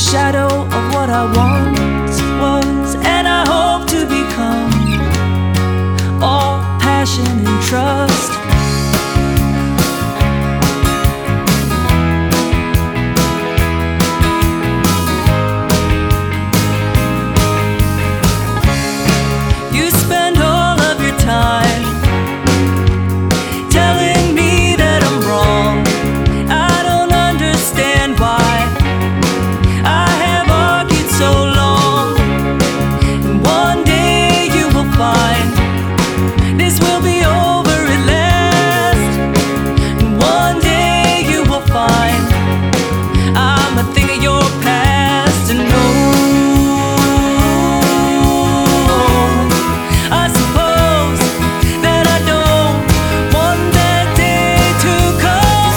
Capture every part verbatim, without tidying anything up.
shadow of what I once was, and I hope to become all passion and trust. You spend all of your time telling me that I'm wrong. I don't understand why I have argued so long. And one day you will find this will be over at last. And one day you will find I'm a thing of your past. And no, I suppose that I don't want that day to come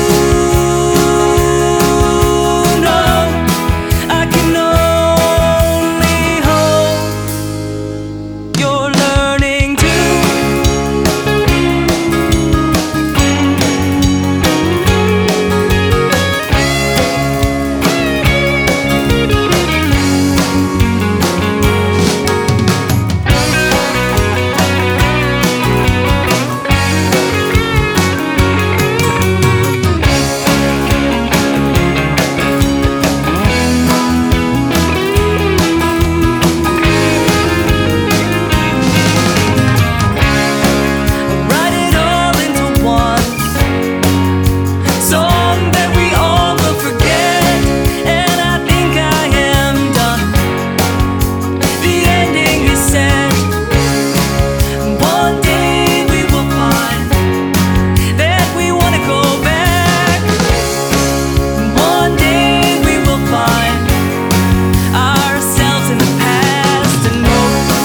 soon. No, I can only hope you're learning to write it all into one song that we all will forget. And I think I am done. The ending is set. One day we will find that we want to go back. One day we will find ourselves in the past. And no,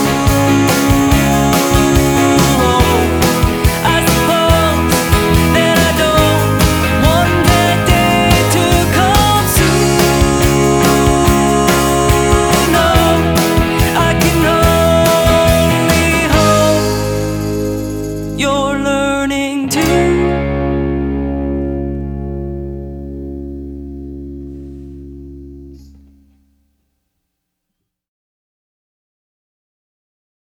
I suppose that I don't want that day to come soon. No, I can only hope you're learning to